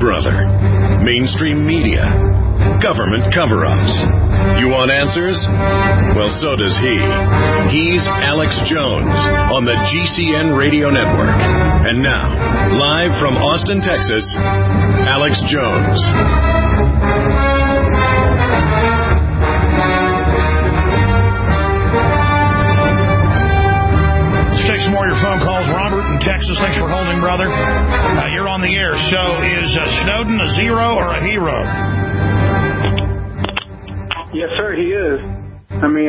brother. Mainstream media. Government cover-ups. You want answers? Well, so does he. He's Alex Jones on the GCN Radio Network. And now, live from Austin, Texas, Alex Jones. Let's take some more of your phone calls. Robert in Texas, thanks for holding, brother. You're on the air. So is Snowden a zero or a hero? Yes, sir, he is. I mean,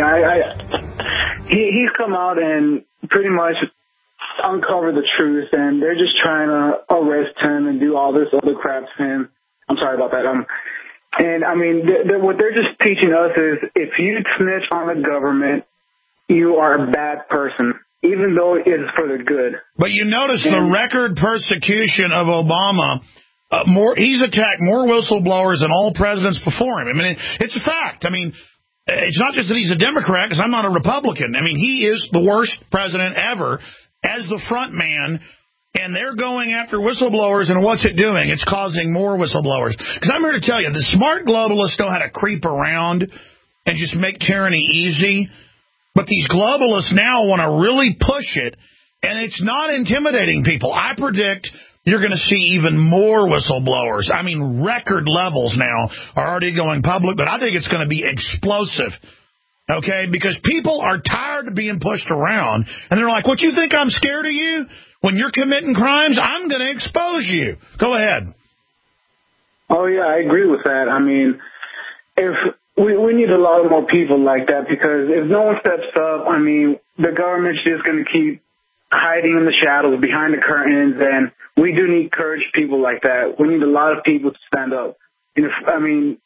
he's come out and pretty much uncovered the truth, and they're just trying to arrest him and do all this other crap to him. I'm sorry about that. And I mean, what they're just teaching us is if you snitch on the government, you are a bad person, even though it is for the good. But you notice the record persecution of Obama. He's attacked more whistleblowers than all presidents before him. I mean, it's a fact. I mean, it's not just that he's a Democrat, because I'm not a Republican. I mean, he is the worst president ever as the front man, and they're going after whistleblowers, and what's it doing? It's causing more whistleblowers. Because I'm here to tell you, the smart globalists know how to creep around and just make tyranny easy, but these globalists now want to really push it, and it's not intimidating people. I predict you're going to see even more whistleblowers. I mean, record levels now are already going public, but I think it's going to be explosive, okay? Because people are tired of being pushed around, and they're like, what, you think I'm scared of you? When you're committing crimes, I'm going to expose you. Go ahead. Oh, yeah, I agree with that. I mean, if we need a lot more people like that, because if no one steps up, I mean, the government's just going to keep hiding in the shadows behind the curtains, and we do need courage people like that. We need a lot of people to stand up. I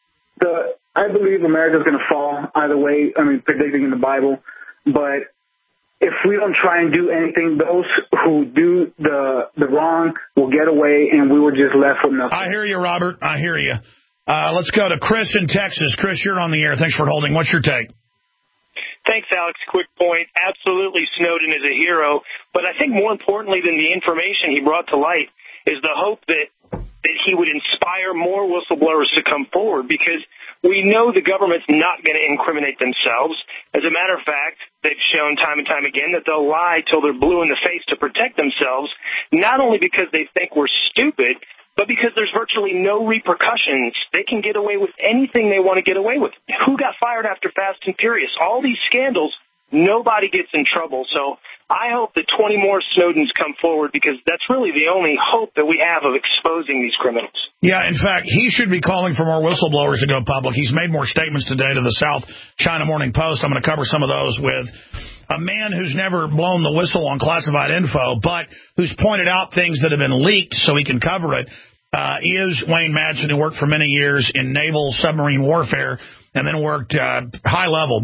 believe America's going to fall either way, predicting in the Bible. But if we don't try and do anything, those who do the wrong will get away, and we were just left with nothing. I hear you, Robert. I hear you. Let's go to Chris in Texas. Chris, you're on the air. Thanks for holding. What's your take? Thanks, Alex. Quick point. Absolutely, Snowden is a hero. But I think more importantly than the information he brought to light is the hope that he would inspire more whistleblowers to come forward, because we know the government's not going to incriminate themselves. As a matter of fact, they've shown time and time again that they'll lie till they're blue in the face to protect themselves, not only because they think we're stupid, but because there's virtually no repercussions. They can get away with anything they want to get away with. Who got fired after Fast and Furious? All these scandals, nobody gets in trouble. So I hope that 20 more Snowdens come forward, because that's really the only hope that we have of exposing these criminals. Yeah, in fact, he should be calling for more whistleblowers to go public. He's made more statements today to the South China Morning Post. I'm going to cover some of those with a man who's never blown the whistle on classified info, but who's pointed out things that have been leaked so he can cover it. Is Wayne Madsen, who worked for many years in naval submarine warfare and then worked high level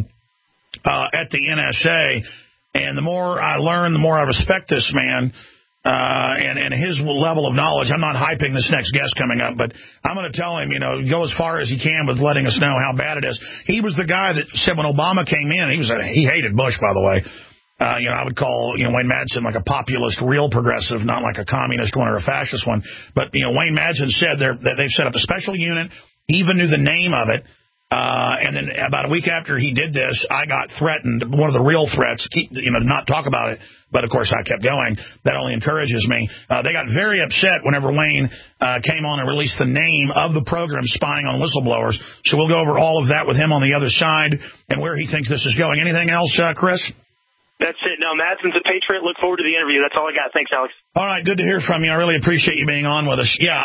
at the NSA. And the more I learn, the more I respect this man and his level of knowledge. I'm not hyping this next guest coming up, but I'm going to tell him, go as far as he can with letting us know how bad it is. He was the guy that said when Obama came in, he hated Bush, by the way. I would call, Wayne Madsen like a populist, real progressive, not like a communist one or a fascist one. But, Wayne Madsen said that they've set up a special unit. He even knew the name of it. And then about a week after he did this, I got threatened. One of the real threats, not talk about it. But, of course, I kept going. That only encourages me. They got very upset whenever Wayne came on and released the name of the program, Spying on Whistleblowers. So we'll go over all of that with him on the other side and where he thinks this is going. Anything else, Chris? That's it. No, Madsen's a patriot. Look forward to the interview. That's all I got. Thanks, Alex. All right, good to hear from you. I really appreciate you being on with us. Yeah,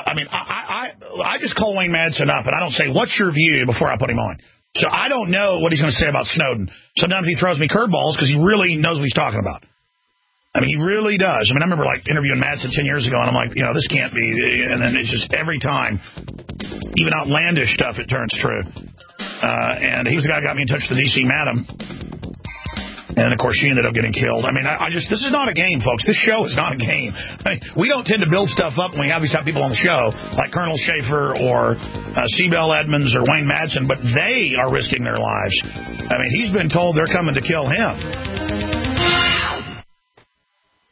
I just call Wayne Madsen up, and I don't say, what's your view, before I put him on. So I don't know what he's going to say about Snowden. Sometimes he throws me curveballs because he really knows what he's talking about. I mean, he really does. I remember, interviewing Madsen 10 years ago, and I'm like, this can't be. And then it's just every time, even outlandish stuff, it turns true. And he was the guy who got me in touch with the D.C. Madam. And, of course, she ended up getting killed. I mean, this is not a game, folks. This show is not a game. We don't tend to build stuff up when we have these type of people on the show, like Colonel Schaefer or Seabell Edmonds or Wayne Madsen, but they are risking their lives. I mean, he's been told they're coming to kill him.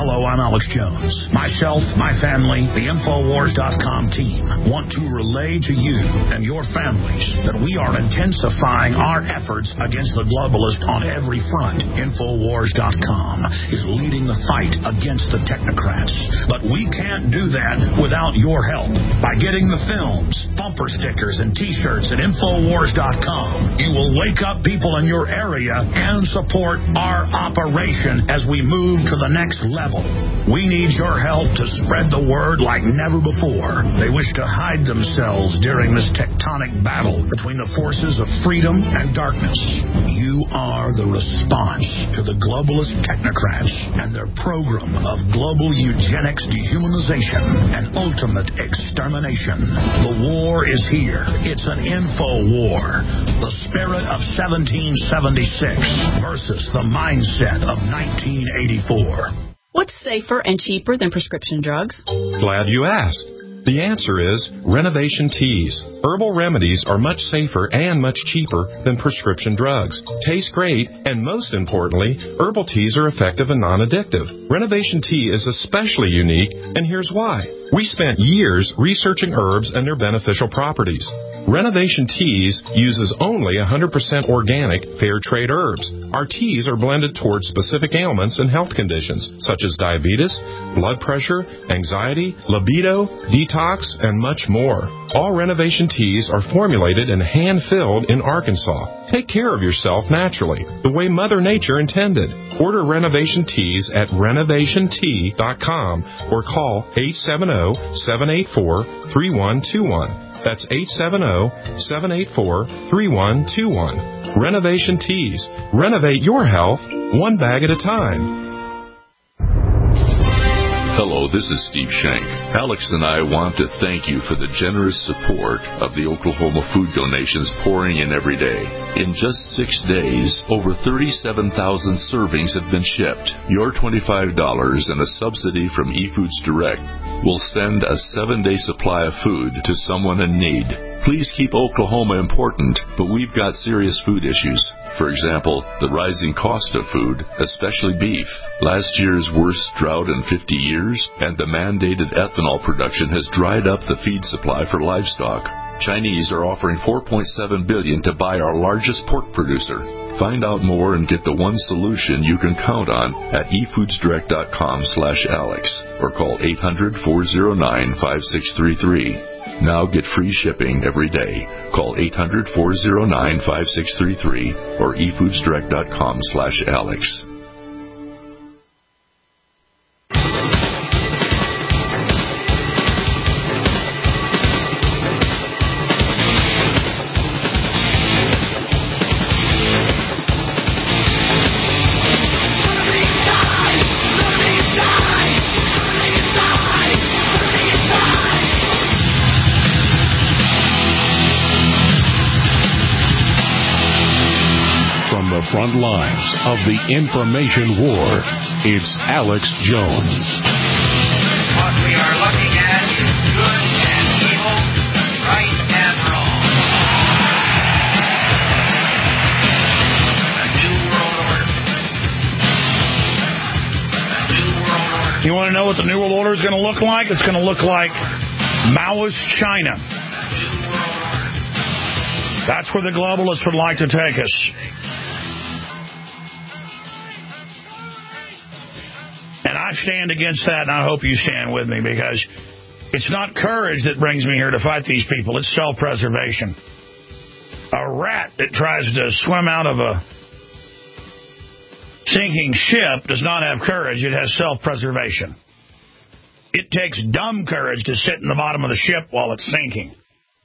Hello, I'm Alex Jones. Myself, my family, the Infowars.com team want to relay to you and your families that we are intensifying our efforts against the globalist on every front. Infowars.com is leading the fight against the technocrats. But we can't do that without your help. By getting the films, bumper stickers, and T-shirts at Infowars.com, you will wake up people in your area and support our operation as we move to the next level. We need your help to spread the word like never before. They wish to hide themselves during this tectonic battle between the forces of freedom and darkness. You are the response to the globalist technocrats and their program of global eugenics, dehumanization, and ultimate extermination. The war is here. It's an info war. The spirit of 1776 versus the mindset of 1984. What's safer and cheaper than prescription drugs? Glad you asked. The answer is Renovation Teas. Herbal remedies are much safer and much cheaper than prescription drugs. Taste great, and most importantly, herbal teas are effective and non-addictive. Renovation Tea is especially unique, and here's why. We spent years researching herbs and their beneficial properties. Renovation Teas uses only 100% organic, fair trade herbs. Our teas are blended towards specific ailments and health conditions, such as diabetes, blood pressure, anxiety, libido, detox, and much more. All Renovation Teas are formulated and hand-filled in Arkansas. Take care of yourself naturally, the way Mother Nature intended. Order Renovation Teas at renovationtea.com or call 870-784-3121. That's 870-784-3121. Renovation Teas. Renovate your health one bag at a time. Hello, this is Steve Shank. Alex and I want to thank you for the generous support of the Oklahoma food donations pouring in every day. In just 6 days, over 37,000 servings have been shipped. Your $25 and a subsidy from eFoods Direct will send a 7-day supply of food to someone in need. Please keep Oklahoma important, but we've got serious food issues. For example, the rising cost of food, especially beef, last year's worst drought in 50 years, and the mandated ethanol production has dried up the feed supply for livestock. Chinese are offering $4.7 billion to buy our largest pork producer. Find out more and get the one solution you can count on at efoodsdirect.com/Alex or call 800-409-5633. Now get free shipping every day. Call 800-409-5633 or efoodsdirect.com/Alex. Front lines of the information war, it's Alex Jones. What we are looking at is good and evil, right and wrong. A new world order. A new world order. You want to know what the New World Order is going to look like? It's going to look like Maoist China. That's where the globalists would like to take us. And I stand against that, and I hope you stand with me, because it's not courage that brings me here to fight these people. It's self-preservation. A rat that tries to swim out of a sinking ship does not have courage. It has self-preservation. It takes dumb courage to sit in the bottom of the ship while it's sinking.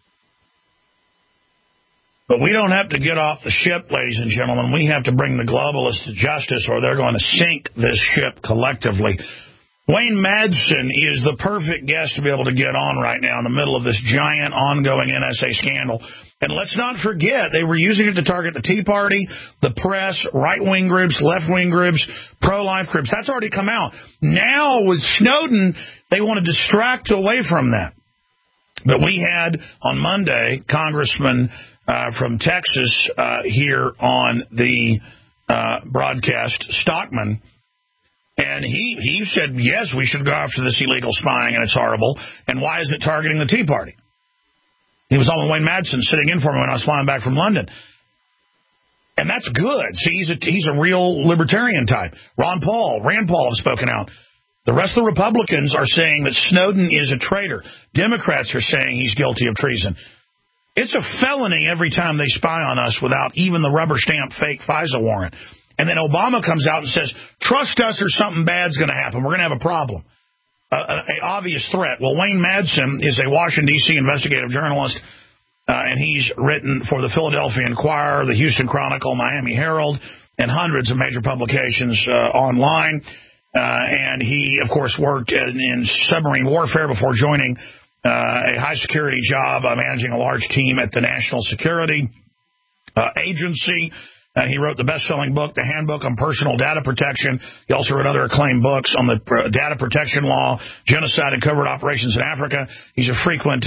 But we don't have to get off the ship, ladies and gentlemen. We have to bring the globalists to justice, or they're going to sink this ship collectively. Wayne Madsen is the perfect guest to be able to get on right now in the middle of this giant ongoing NSA scandal. And let's not forget, they were using it to target the Tea Party, the press, right-wing groups, left-wing groups, pro-life groups. That's already come out. Now, with Snowden, they want to distract away from that. But we had, on Monday, Congressman from Texas here on the broadcast, Stockman, And he said, yes, we should go after this illegal spying, and it's horrible. And why is it targeting the Tea Party? He was on with Wayne Madsen sitting in for me when I was flying back from London. And that's good. See, he's a real libertarian type. Rand Paul have spoken out. The rest of the Republicans are saying that Snowden is a traitor. Democrats are saying he's guilty of treason. It's a felony every time they spy on us without even the rubber stamp fake FISA warrant. And then Obama comes out and says, trust us or something bad's going to happen. We're going to have a problem. An obvious threat. Well, Wayne Madsen is a Washington, D.C. investigative journalist, and he's written for the Philadelphia Inquirer, the Houston Chronicle, Miami Herald, and hundreds of major publications online. And he, of course, worked in submarine warfare before joining a high-security job managing a large team at the National Security Agency. He wrote the best-selling book, The Handbook on Personal Data Protection. He also wrote other acclaimed books on the data protection law, genocide and covert operations in Africa. He's a frequent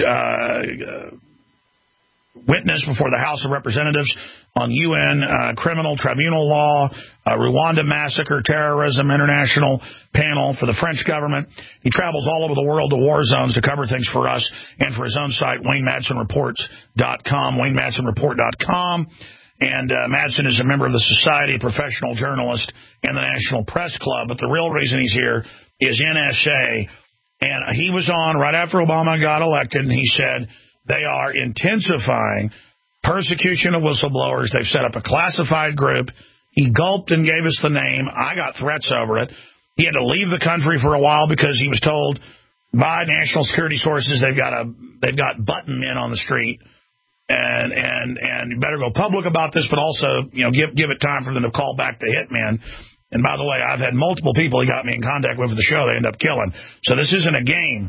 witness before the House of Representatives on UN criminal tribunal law, Rwanda massacre, terrorism, international panel for the French government. He travels all over the world to war zones to cover things for us and for his own site, WayneMadsenReports.com, WayneMadsenReport.com. And Madsen is a member of the Society of Professional Journalists and the National Press Club. But the real reason he's here is NSA. And he was on right after Obama got elected, and he said they are intensifying persecution of whistleblowers. They've set up a classified group. He gulped and gave us the name. I got threats over it. He had to leave the country for a while because he was told by national security sources they've got button men on the street. And you better go public about this, but also, give it time for them to call back the hitmen. And by the way, I've had multiple people he got me in contact with for the show they end up killing. So this isn't a game.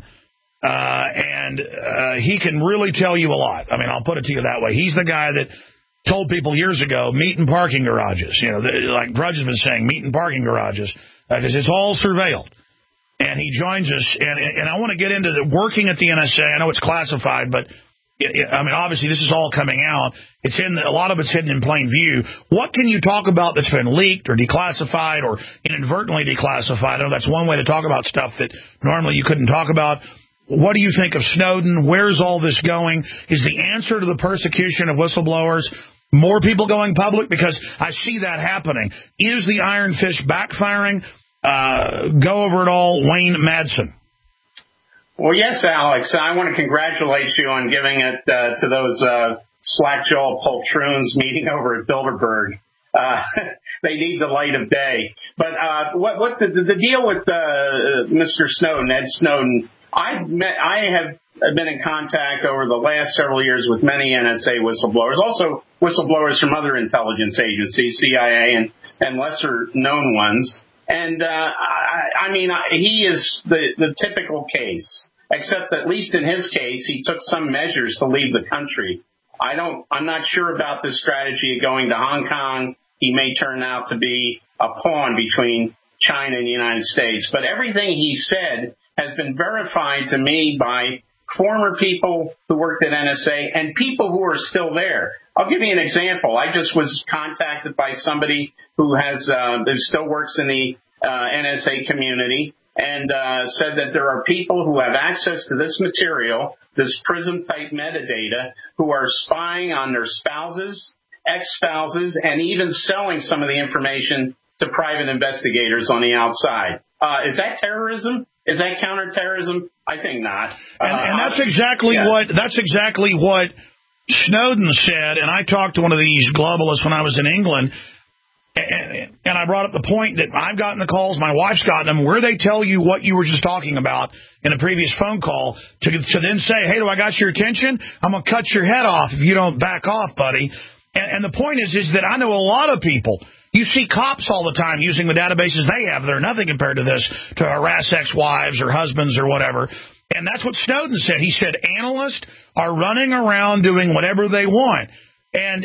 And he can really tell you a lot. I mean, I'll put it to you that way. He's the guy that told people years ago, meet in parking garages. Like Drudge has been saying, meet in parking garages, because it's all surveilled. And he joins us. And I want to get into the working at the NSA. I know it's classified, but I mean, obviously, this is all coming out. A lot of it's hidden in plain view. What can you talk about that's been leaked or declassified or inadvertently declassified? I know that's one way to talk about stuff that normally you couldn't talk about. What do you think of Snowden? Where's all this going? Is the answer to the persecution of whistleblowers more people going public? Because I see that happening. Is the Iron Fist backfiring? Go over it all, Wayne Madsen. Well, yes, Alex. I want to congratulate you on giving it to those slack-jawed poltroons meeting over at Bilderberg. They need the light of day. But what the deal with Mr. Snowden, Ed Snowden? I have been in contact over the last several years with many NSA whistleblowers, also whistleblowers from other intelligence agencies, CIA and lesser-known ones. And I mean, he is the typical case, except that at least in his case, he took some measures to leave the country. I'm not sure about this strategy of going to Hong Kong. He may turn out to be a pawn between China and the United States. But everything he said has been verified to me by former people who worked at NSA and people who are still there. I'll give you an example. I just was contacted by somebody who still works in the NSA community and said that there are people who have access to this material, this PRISM-type metadata, who are spying on their spouses, ex-spouses, and even selling some of the information to private investigators on the outside. Is that terrorism? Is that counterterrorism? I think not. And that's exactly what Snowden said. And I talked to one of these globalists when I was in England, and I brought up the point that I've gotten the calls, my wife's gotten them, where they tell you what you were just talking about in a previous phone call to then say, hey, do I got your attention? I'm going to cut your head off if you don't back off, buddy. And the point is that I know a lot of people. You see cops all the time using the databases they have. They're nothing compared to this, to harass ex-wives or husbands or whatever. And that's what Snowden said. He said analysts are running around doing whatever they want. And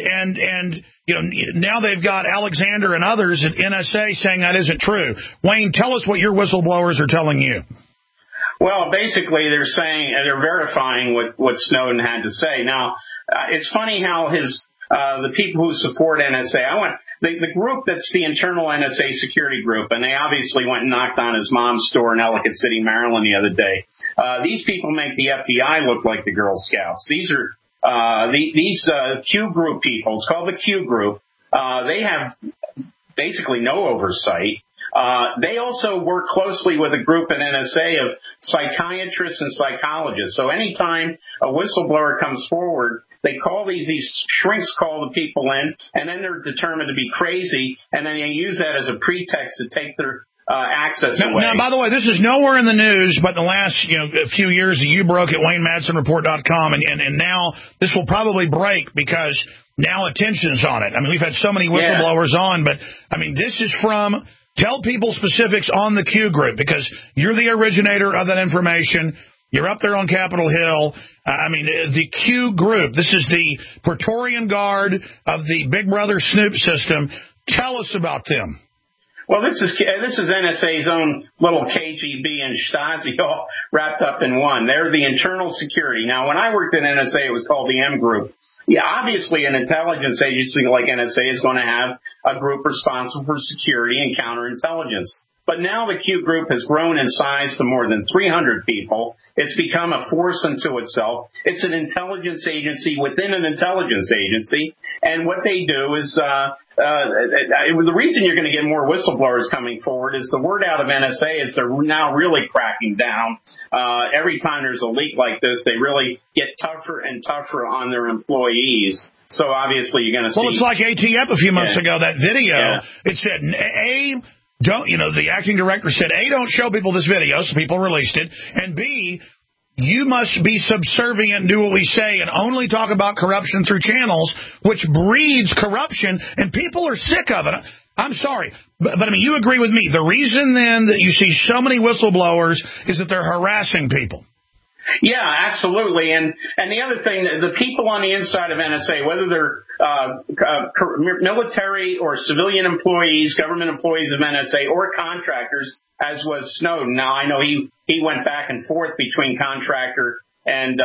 now they've got Alexander and others at NSA saying that isn't true. Wayne, tell us what your whistleblowers are telling you. Well, basically, they're verifying what Snowden had to say. Now, it's funny how his the people who support NSA. I want the group that's the internal NSA security group, and they obviously went and knocked on his mom's door in Ellicott City, Maryland, the other day. These people make the FBI look like the Girl Scouts. These are these Q group people. It's called the Q group. They have basically no oversight. They also work closely with a group at NSA of psychiatrists and psychologists. So anytime a whistleblower comes forward, they call these shrinks call the people in, and then they're determined to be crazy, and then they use that as a pretext to take their access away. Now, by the way, this is nowhere in the news, but in the last a few years that you broke at WayneMadsenReport.com, and now this will probably break because now attention's on it. I mean, we've had so many whistleblowers on, but I mean, this is from. Tell people specifics on the Q group because you're the originator of that information. You're up there on Capitol Hill. I mean, the Q group, this is the Praetorian Guard of the Big Brother Snoop system. Tell us about them. Well, this is NSA's own little KGB and Stasi all wrapped up in one. They're the internal security. Now, when I worked at NSA, it was called the M Group. Yeah, obviously an intelligence agency like NSA is going to have a group responsible for security and counterintelligence. But now the Q group has grown in size to more than 300 people. It's become a force unto itself. It's an intelligence agency within an intelligence agency. And what they do is, the reason you're going to get more whistleblowers coming forward is the word out of NSA is they're now really cracking down. Every time there's a leak like this, they really get tougher and tougher on their employees. So obviously you're going to see. Well, it's like ATF a few months ago, that video. It said, the acting director said, A, don't show people this video, so people released it, and B, you must be subservient and do what we say and only talk about corruption through channels, which breeds corruption, and people are sick of it. I'm sorry, but I mean, you agree with me. The reason, then, that you see so many whistleblowers is that they're harassing people. Yeah, absolutely. And the other thing, the people on the inside of NSA, whether they're military or civilian employees, government employees of NSA, or contractors, as was Snowden. Now, I know he went back and forth between contractor and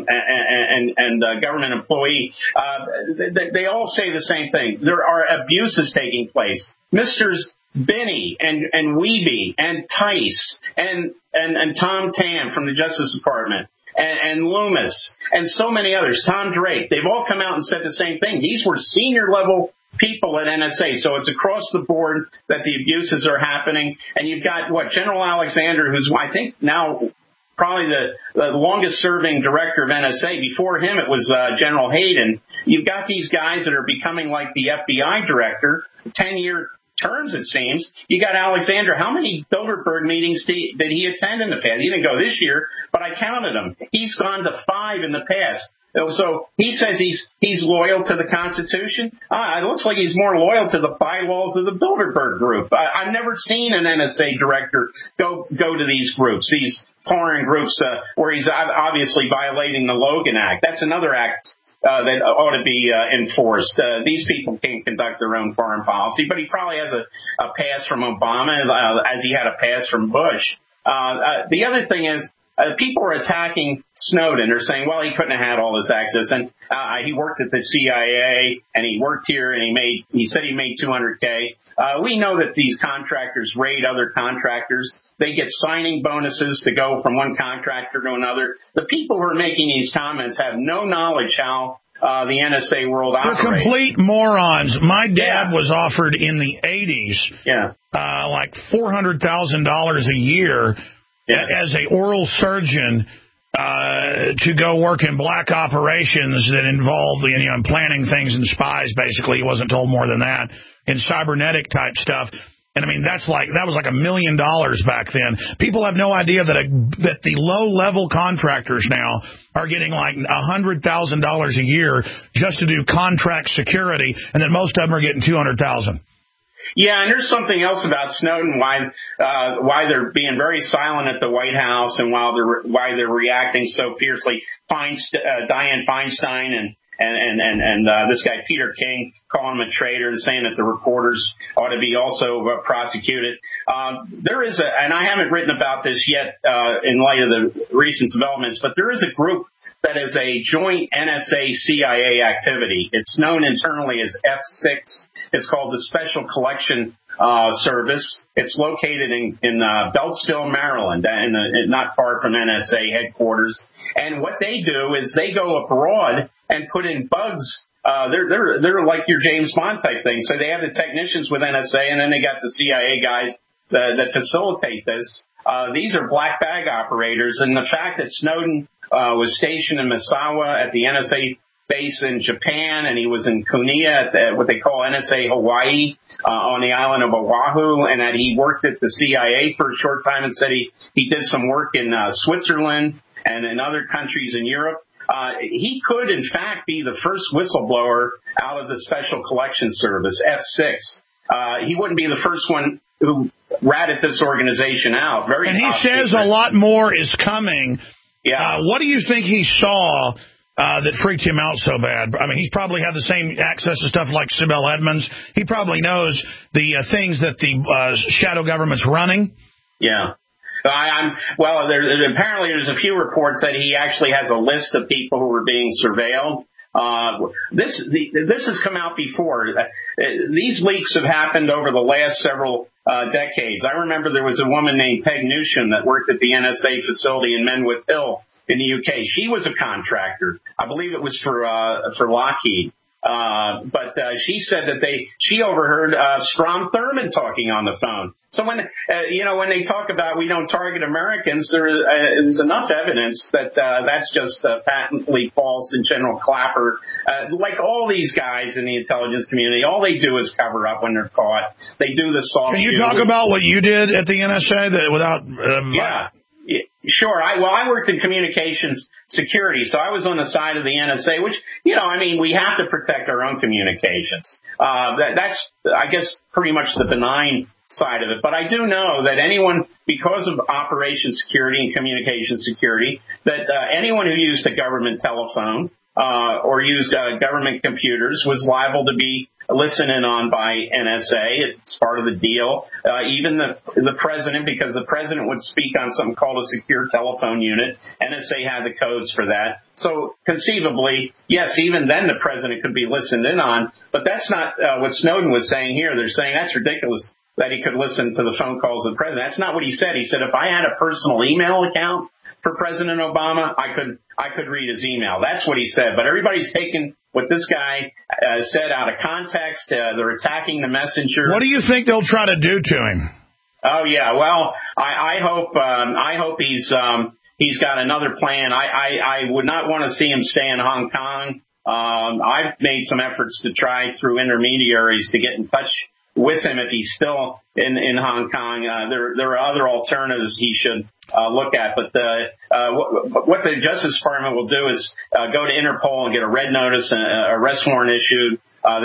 government employee. They all say the same thing. There are abuses taking place. Misters Binney and Wiebe and Tice and Tom Tam from the Justice Department and Loomis and so many others, Tom Drake, they've all come out and said the same thing. These were senior level people at NSA. So it's across the board that the abuses are happening. And you've got General Alexander, who's I think now probably the longest serving director of NSA. Before him, it was General Hayden. You've got these guys that are becoming like the FBI director, 10-year terms, it seems. You got Alexander. How many Bilderberg meetings did he attend in the past? He didn't go this year, but I counted them. He's gone to 5 in the past. So he says he's loyal to the Constitution. It looks like he's more loyal to the bylaws of the Bilderberg group. I've never seen an NSA director go to these groups, these foreign groups, where he's obviously violating the Logan Act. That's another act that ought to be enforced. These people can't conduct their own foreign policy, but he probably has a pass from Obama, as he had a pass from Bush. The other thing is, people are attacking Snowden. They're saying, well, he couldn't have had all this access, and he worked at the CIA, and he worked here, and he said he made $200K. We know that these contractors raid other contractors. They get signing bonuses to go from one contractor to another. The people who are making these comments have no knowledge how the NSA world operates. They're complete morons. My dad was offered in the 80s like $400,000 a year as an oral surgeon to go work in black operations that involved planning things and spies, basically. He wasn't told more than that, in cybernetic type stuff. And I mean, that was like $1 million back then. People have no idea that the low-level contractors now are getting like $100,000 a year just to do contract security, and that most of them are getting $200,000. Yeah, and there's something else about Snowden, why they're being very silent at the White House, and why they're reacting so fiercely. Dianne Feinstein and this guy Peter King calling him a traitor and saying that the reporters ought to be also prosecuted. There is and I haven't written about this yet in light of the recent developments, but there is a group that is a joint NSA-CIA activity. It's known internally as F6. It's called the Special Collection Service. It's located in Beltsville, Maryland, and not far from NSA headquarters. And what they do is they go abroad and put in bugs. They're like your James Bond type thing. So they have the technicians with NSA, and then they got the CIA guys that facilitate this. These are black bag operators, and the fact that Snowden was stationed in Misawa at the NSA base in Japan, and he was in Kuniya at what they call NSA Hawaii on the island of Oahu, and that he worked at the CIA for a short time and said he did some work in Switzerland and in other countries in Europe. He could, in fact, be the first whistleblower out of the Special Collection Service, F6. He wouldn't be the first one who ratted this organization out. And he says a lot more is coming. Yeah. What do you think he saw that freaked him out so bad? I mean, he's probably had the same access to stuff like Sibel Edmonds. He probably knows the things that the shadow government's running. Yeah. Apparently there's a few reports that he actually has a list of people who were being surveilled. This has come out before. These leaks have happened over the last several decades. I remember there was a woman named Peg Newsham that worked at the NSA facility in Menwith Hill in the UK. She was a contractor. I believe it was for Lockheed. But she said that she overheard Strom Thurmond talking on the phone. So when they talk about we don't target Americans, there's enough evidence that that's just patently false. And General Clapper, like all these guys in the intelligence community, all they do is cover up when they're caught. They do the soft. Can you talk about what you did at the NSA without? Yeah. Sure. I worked in communications security, so I was on the side of the NSA, which, we have to protect our own communications. That's, I guess, pretty much the benign side of it. But I do know that anyone, because of operation security and communication security, that anyone who used a government telephone or used government computers was liable to be listened in on by NSA. It's part of the deal. Even the president, because the president would speak on something called a secure telephone unit. NSA had the codes for that. So conceivably, yes, even then the president could be listened in on. But that's not what Snowden was saying here. They're saying that's ridiculous that he could listen to the phone calls of the president. That's not what he said. He said if I had a personal email account for President Obama, I could read his email. That's what he said. But everybody's taken what this guy said out of context. They're attacking the messenger. What do you think they'll try to do to him? Oh yeah, well, I hope he's got another plan. I would not want to see him stay in Hong Kong. I've made some efforts to try through intermediaries to get in touch with him if he's still in Hong Kong. There are other alternatives he should look at. But what the Justice Department will do is go to Interpol and get a red notice, arrest warrant issued.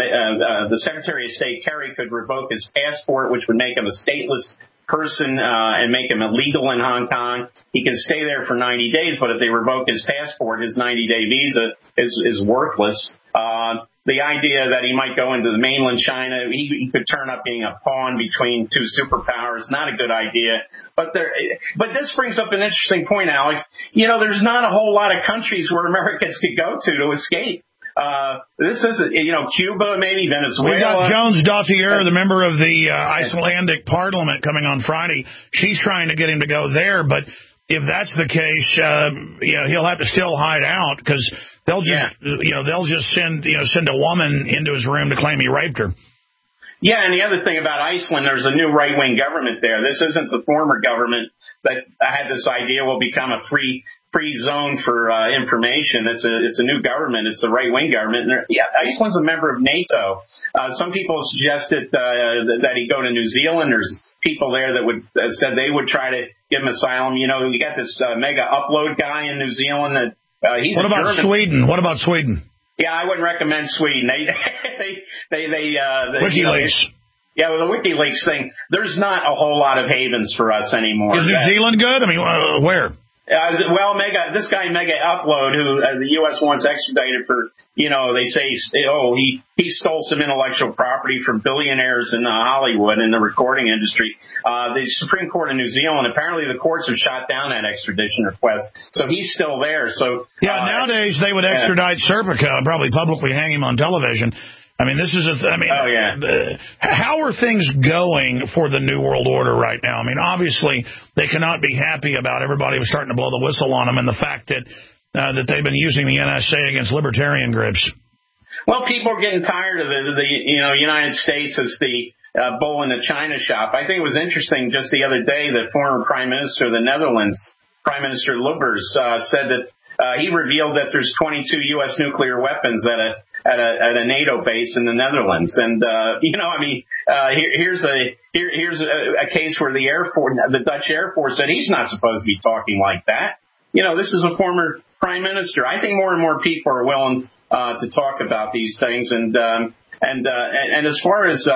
The Secretary of State, Kerry, could revoke his passport, which would make him a stateless person and make him illegal in Hong Kong. He can stay there for 90 days, but if they revoke his passport, his 90-day visa is worthless. The idea that he might go into the mainland China, he could turn up being a pawn between two superpowers, not a good idea. But this brings up an interesting point, Alex. There's not a whole lot of countries where Americans could go to escape. This is, Cuba, maybe Venezuela. We got Jones Dautier, the member of the Icelandic Parliament, coming on Friday. She's trying to get him to go there, but if that's the case, he'll have to still hide out because they'll just send a woman into his room to claim he raped her. Yeah, and the other thing about Iceland, there's a new right-wing government there. This isn't the former government that had this idea will become a free zone for information. It's a new government. It's a right-wing government. And Iceland's a member of NATO. Some people suggested that he go to New Zealand. There's people there that said they would try to give him asylum. We got this mega upload guy in New Zealand that he's. What about Sweden? What about Sweden? Yeah, I wouldn't recommend Sweden. They WikiLeaks. Yeah, with the WikiLeaks thing, there's not a whole lot of havens for us anymore. Is New Zealand good? I mean, where? This guy Mega Upload, who the U.S. wants extradited for, they say, he he stole some intellectual property from billionaires in Hollywood in the recording industry. The Supreme Court of New Zealand, apparently the courts have shot down that extradition request, so he's still there. So nowadays they would extradite Serpico and probably publicly hang him on television. I mean, this is how are things going for the New World Order right now? I mean, obviously they cannot be happy about everybody starting to blow the whistle on them and the fact that they've been using the NSA against libertarian groups. Well, people are getting tired of the United States as the bull in the china shop. I think it was interesting just the other day that former Prime Minister of the Netherlands, Prime Minister Lubbers, said that he revealed that there's 22 U.S. nuclear weapons at a NATO base in the Netherlands, and here's a case where the Air Force, the Dutch Air Force, said he's not supposed to be talking like that. This is a former prime minister. I think more and more people are willing to talk about these things, and as far as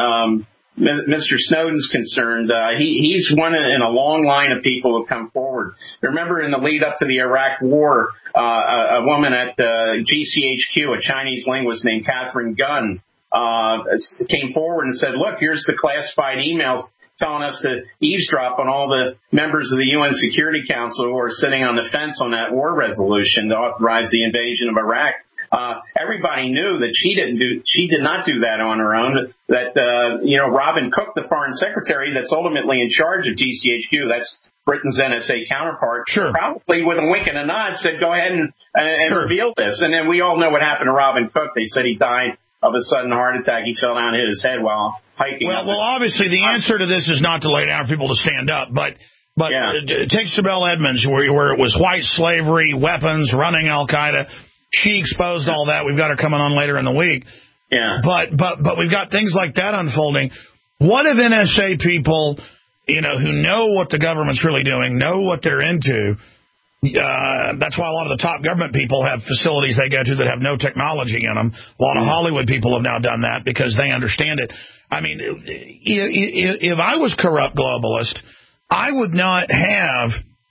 Mr. Snowden's concerned, he's one in a long line of people who have come forward. Remember, in the lead up to the Iraq War, a woman at GCHQ, a Chinese linguist named Catherine Gunn, came forward and said, "Look, here's the classified emails telling us to eavesdrop on all the members of the UN Security Council who are sitting on the fence on that war resolution to authorize the invasion of Iraq." Everybody knew that she did not do that on her own. That Robin Cook, the foreign secretary, that's ultimately in charge of GCHQ, that's Britain's NSA counterpart, probably with a wink and a nod said, "Go ahead and reveal this." And then we all know what happened to Robin Cook. They said he died of a sudden heart attack. He fell down and hit his head while hiking. Well, obviously the answer to this is not to lay down for people to stand up, but take Sibel Edmonds, where it was white slavery, weapons, running Al-Qaeda. She exposed all that. We've got her coming on later in the week. Yeah. But we've got things like that unfolding. What if NSA people, who know what the government's really doing, know what they're into? That's why a lot of the top government people have facilities they go to that have no technology in them. A lot of Hollywood people have now done that because they understand it. I mean, if I was corrupt globalist, I would not have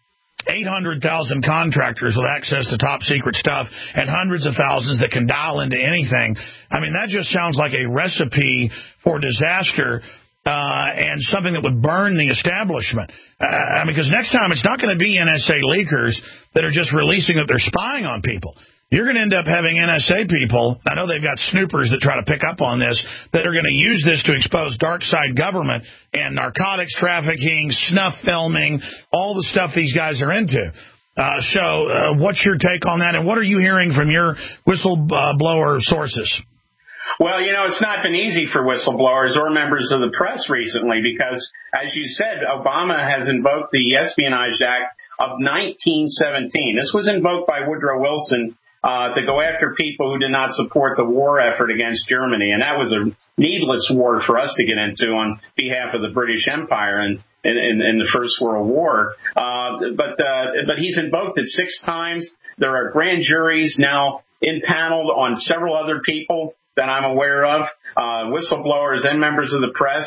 800,000 contractors with access to top secret stuff and hundreds of thousands that can dial into anything. I mean, that just sounds like a recipe for disaster and something that would burn the establishment. Because next time it's not going to be NSA leakers that are just releasing that they're spying on people. You're going to end up having NSA people, I know they've got snoopers that try to pick up on this, that are going to use this to expose dark side government and narcotics trafficking, snuff filming, all the stuff these guys are into. So what's your take on that, and what are you hearing from your whistleblower sources? Well, it's not been easy for whistleblowers or members of the press recently because, as you said, Obama has invoked the Espionage Act of 1917. This was invoked by Woodrow Wilson to go after people who did not support the war effort against Germany. And that was a needless war for us to get into on behalf of the British Empire in the First World War. But he's invoked it 6 times. There are grand juries now impaneled on several other people that I'm aware of, whistleblowers and members of the press.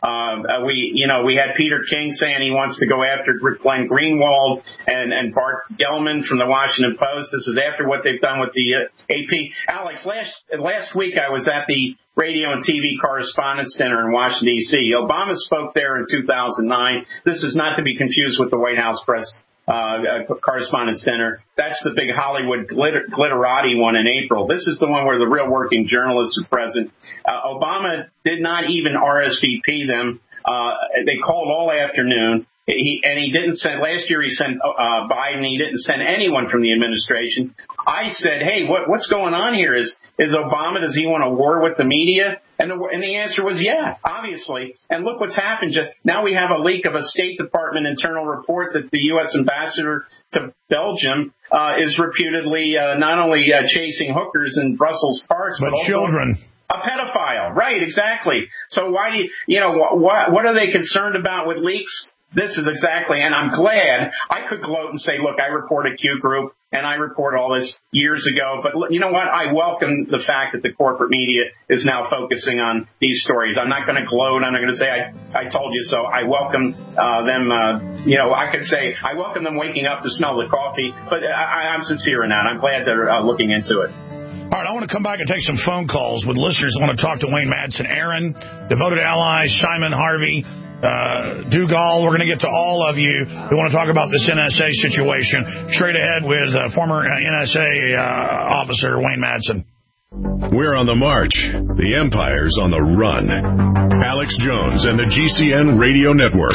We had Peter King saying he wants to go after Glenn Greenwald and Bart Gellman from the Washington Post. This is after what they've done with the AP. Alex, last week I was at the Radio and TV Correspondents' Dinner in Washington, D.C. Obama spoke there in 2009. This is not to be confused with the White House Press Correspondents' Dinner. That's the big Hollywood glitterati one in April. This is the one where the real working journalists are present. Obama did not even RSVP them. They called all afternoon. He didn't send. Last year he sent Biden. He didn't send anyone from the administration. I said, "Hey, what's going on here? Is Obama? Does he want a war with the media?" And the answer was, yeah, obviously. And look what's happened. Now we have a leak of a State Department internal report that the U.S. ambassador to Belgium is reputedly not only chasing hookers in Brussels parks, but also children. A pedophile. Right, exactly. So why do what are they concerned about with leaks? This is exactly, and I'm glad I could gloat and say, look, I reported Q Group and I reported all this years ago. But you know what? I welcome the fact that the corporate media is now focusing on these stories. I'm not going to gloat. I'm not going to say I told you so. I welcome them. I could say I welcome them waking up to smell the coffee. But I'm sincere in that. I'm glad they're looking into it. All right, I want to come back and take some phone calls with listeners. I want to talk to Wayne Madsen, Aaron, Devoted Allies, Simon Harvey, Dougal. We're going to get to all of you who want to talk about this NSA situation. Straight ahead with former NSA officer Wayne Madsen. We're on the march. The Empire's on the run. Alex Jones and the GCN Radio Network.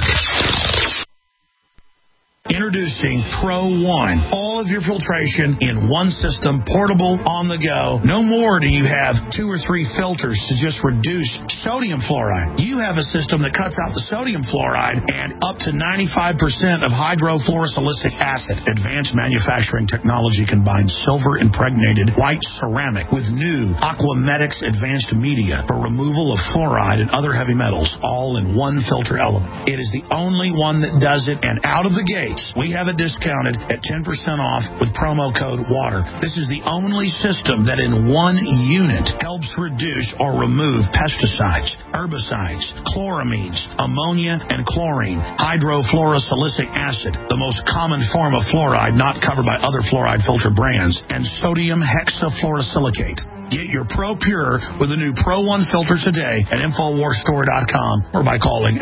Introducing Pro One. All of your filtration in one system, portable, on the go. No more do you have 2 or 3 filters to just reduce sodium fluoride. You have a system that cuts out the sodium fluoride and up to 95% of hydrofluorosilicic acid. Advanced manufacturing technology combines silver-impregnated white ceramic with new Aquamedics advanced media for removal of fluoride and other heavy metals, all in one filter element. It is the only one that does it, and out of the gate, we have it discounted at 10% off with promo code WATER. This is the only system that in one unit helps reduce or remove pesticides, herbicides, chloramines, ammonia, and chlorine, hydrofluorosilicic acid, the most common form of fluoride not covered by other fluoride filter brands, and sodium hexafluorosilicate. Get your Pro Pure with the new Pro One filter today at InfoWarsStore.com or by calling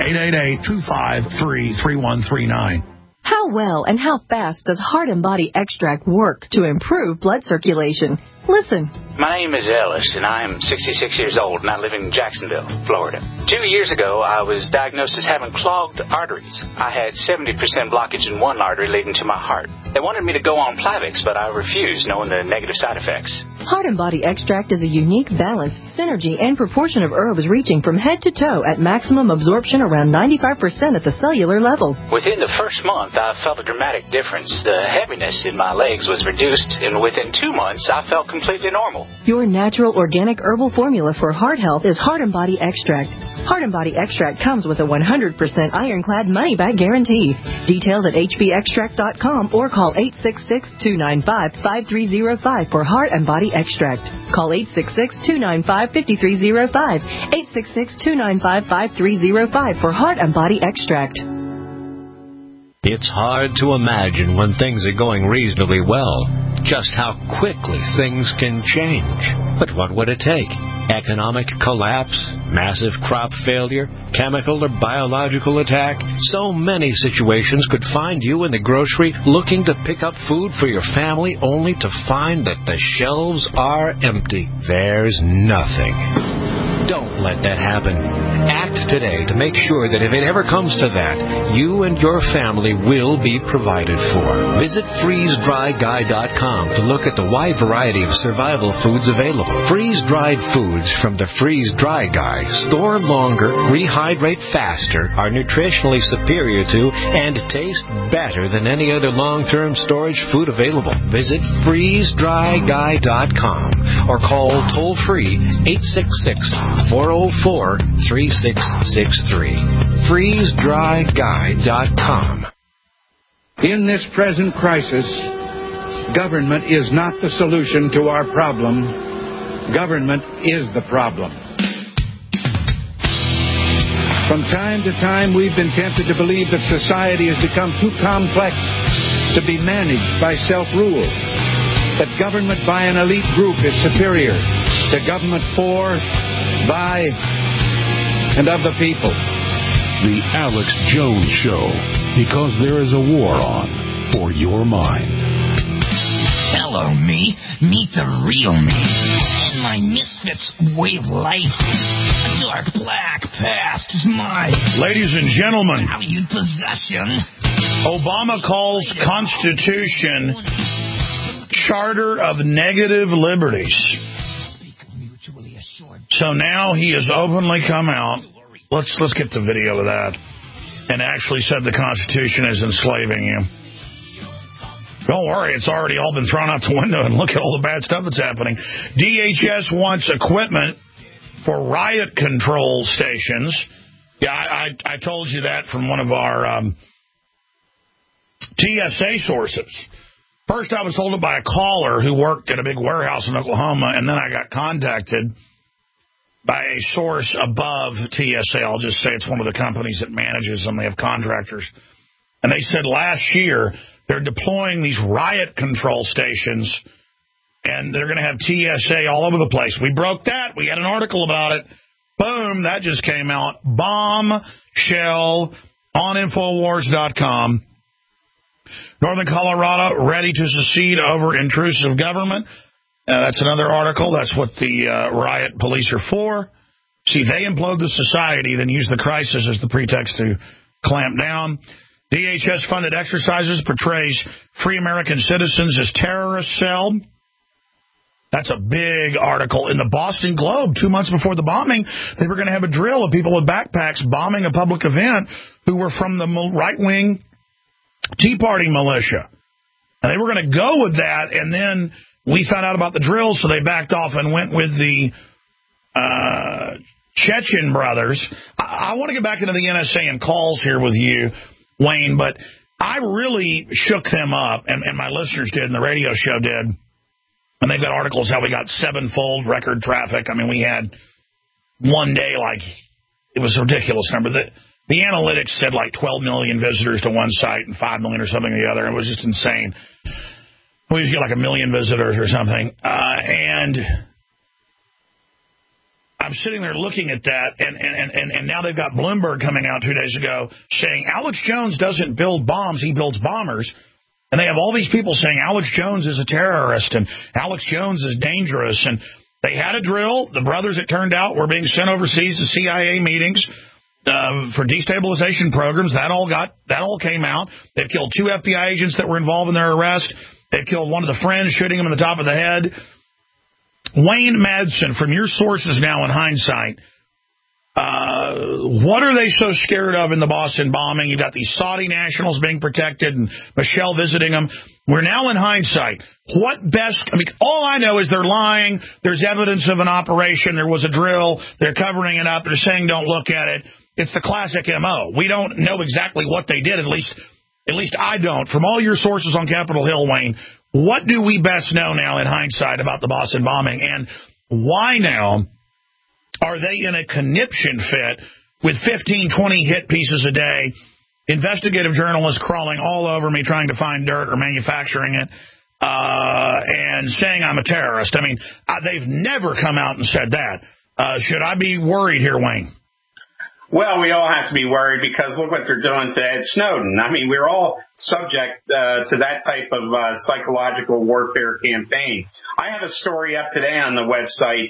888-253-3139. How well and how fast does Heart and Body Extract work to improve blood circulation? Listen. My name is Ellis, and I'm 66 years old, and I live in Jacksonville, Florida. 2 years ago, I was diagnosed as having clogged arteries. I had 70% blockage in one artery leading to my heart. They wanted me to go on Plavix, but I refused, knowing the negative side effects. Heart and Body Extract is a unique balance, synergy, and proportion of herbs reaching from head to toe at maximum absorption around 95% at the cellular level. Within the first month, I felt a dramatic difference. The heaviness in my legs was reduced, and within 2 months, I felt completely normal. Your natural organic herbal formula for heart health is Heart and Body Extract. Heart and Body Extract comes with a 100% ironclad money-back guarantee. Details at hbextract.com or call 866-295-5305 for Heart and Body Extract. Call 866-295-5305. 866-295-5305 for Heart and Body Extract. It's hard to imagine when things are going reasonably well just how quickly things can change. But what would it take? Economic collapse, massive crop failure, chemical or biological attack? So many situations could find you in the grocery looking to pick up food for your family only to find that the shelves are empty. There's nothing. Don't let that happen. Act today to make sure that if it ever comes to that, you and your family will be provided for. Visit freezedryguy.com to look at the wide variety of survival foods available. Freeze-dried foods from the Freeze Dry Guy store longer, rehydrate faster, are nutritionally superior to, and taste better than any other long-term storage food available. Visit freezedryguy.com or call toll-free 866-404-3663. FreezeDryGuy.com. In this present crisis, government is not the solution to our problem. Government is the problem. From time to time, we've been tempted to believe that society has become too complex to be managed by self-rule, that government by an elite group is superior to government for, by, and of the people. The Alex Jones Show, because there is a war on for your mind. Hello, me. Meet the real me. And my misfits way of life. A dark black past is my... Ladies and gentlemen, valued possession. Obama calls Constitution Charter of Negative Liberties. So now he has openly come out. Let's get the video of that. And actually said the Constitution is enslaving you. Don't worry, it's already all been thrown out the window, and look at all the bad stuff that's happening. DHS wants equipment for riot control stations. Yeah, I told you that from one of our TSA sources. First, I was told it by a caller who worked at a big warehouse in Oklahoma, and then I got contacted by a source above TSA. I'll just say it's one of the companies that manages them. They have contractors. And they said last year they're deploying these riot control stations And they're going to have TSA all over the place. We broke that. We had an article about it. Boom, that just came out. Bombshell on Infowars.com. Northern Colorado ready to secede over intrusive government. That's another article. That's what the riot police are for. See, they implode the society, then use the crisis as the pretext to clamp down. DHS-funded exercises portrays free American citizens as terrorist cell. That's a big article in the Boston Globe. 2 months before the bombing, they were going to have a drill of people with backpacks bombing a public event who were from the right-wing Tea Party militia. And they were going to go with that, and then we found out about the drill, so they backed off and went with the Chechen brothers. I want to get back into the NSA and calls here with you, Wayne, but I really shook them up, and my listeners did, and the radio show did. And they've got articles how we got 7-fold record traffic. I mean, we had one day, like, it was a ridiculous number. The analytics said like 12 million visitors to one site and 5 million or something to the other. It was just insane. We used to get like 1 million visitors or something. And I'm sitting there looking at that, and now they've got Bloomberg coming out 2 days ago saying Alex Jones doesn't build bombs, he builds bombers. And they have all these people saying Alex Jones is a terrorist and Alex Jones is dangerous. And they had a drill. The brothers, it turned out, were being sent overseas to CIA meetings for destabilization programs. That all came out. They've killed 2 FBI agents that were involved in their arrest. They've killed one of the friends, shooting him in the top of the head. Wayne Madsen, from your sources now in hindsight, what are they so scared of in the Boston bombing? You've got these Saudi nationals being protected and Michelle visiting them. We're now in hindsight. What best? I mean, all I know is they're lying. There's evidence of an operation. There was a drill. They're covering it up. They're saying don't look at it. It's the classic MO. We don't know exactly what they did. At least I don't. From all your sources on Capitol Hill, Wayne, what do we best know now in hindsight about the Boston bombing, and why now are they in a conniption fit with 15, 20 hit pieces a day, investigative journalists crawling all over me trying to find dirt or manufacturing it, and saying I'm a terrorist? I mean, they've never come out and said that. Should I be worried here, Wayne? Well, we all have to be worried because look what they're doing to Ed Snowden. I mean, we're all subject to that type of psychological warfare campaign. I have a story up today on the website.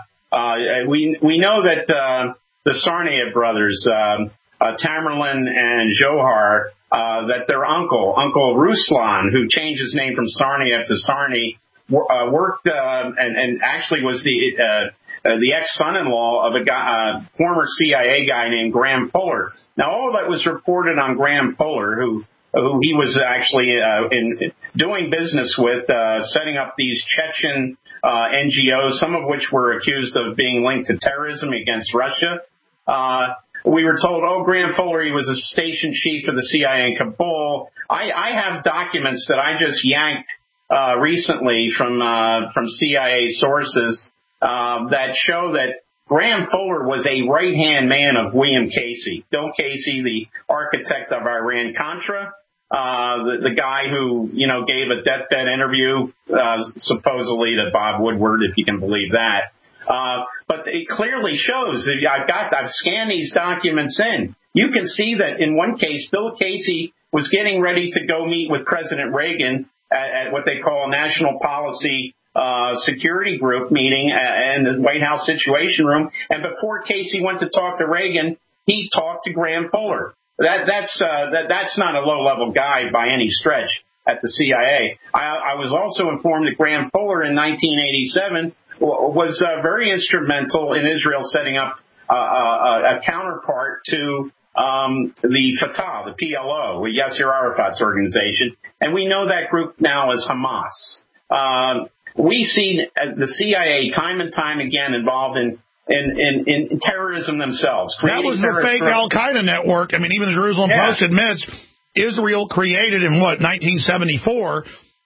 We know that the Tsarnaev brothers, Tamerlan and Johar, that their Uncle Ruslan, who changed his name from Tsarnaev to Sarny, worked and actually was the ex-son-in-law of a former CIA guy named Graham Fuller. Now, all that was reported on Graham Fuller, who he was actually doing business with, setting up these Chechen NGOs, some of which were accused of being linked to terrorism against Russia. We were told, Graham Fuller, he was a station chief of the CIA in Kabul. I have documents that I just yanked recently from CIA sources that show that Graham Fuller was a right-hand man of William Casey. Bill Casey, the architect of Iran-Contra, the guy who, gave a deathbed interview, supposedly to Bob Woodward, if you can believe that. But it clearly shows that I've scanned these documents in. You can see that in one case, Bill Casey was getting ready to go meet with President Reagan at what they call a National Policy Security Group meeting in the White House Situation Room. And before Casey went to talk to Reagan, he talked to Graham Fuller. That's not a low-level guy by any stretch at the CIA. I was also informed that Graham Fuller in 1987 was very instrumental in Israel setting up a counterpart to the Fatah, the PLO, Yasser Arafat's organization. And we know that group now as Hamas. We see the CIA time and time again involved in terrorism themselves. That was the fake Al-Qaeda network. I mean, even the Jerusalem Post admits Israel created in 1974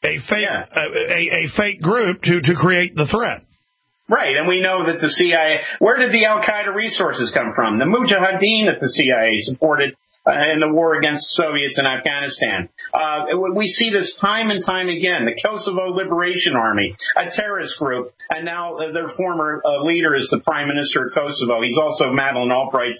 a fake group to create the threat. Right, and we know that the CIA, where did the Al-Qaeda resources come from? The Mujahideen that the CIA supported in the war against the Soviets in Afghanistan. We see this time and time again. The Kosovo Liberation Army, a terrorist group, and now their former leader is the Prime Minister of Kosovo. He's also Madeleine Albright,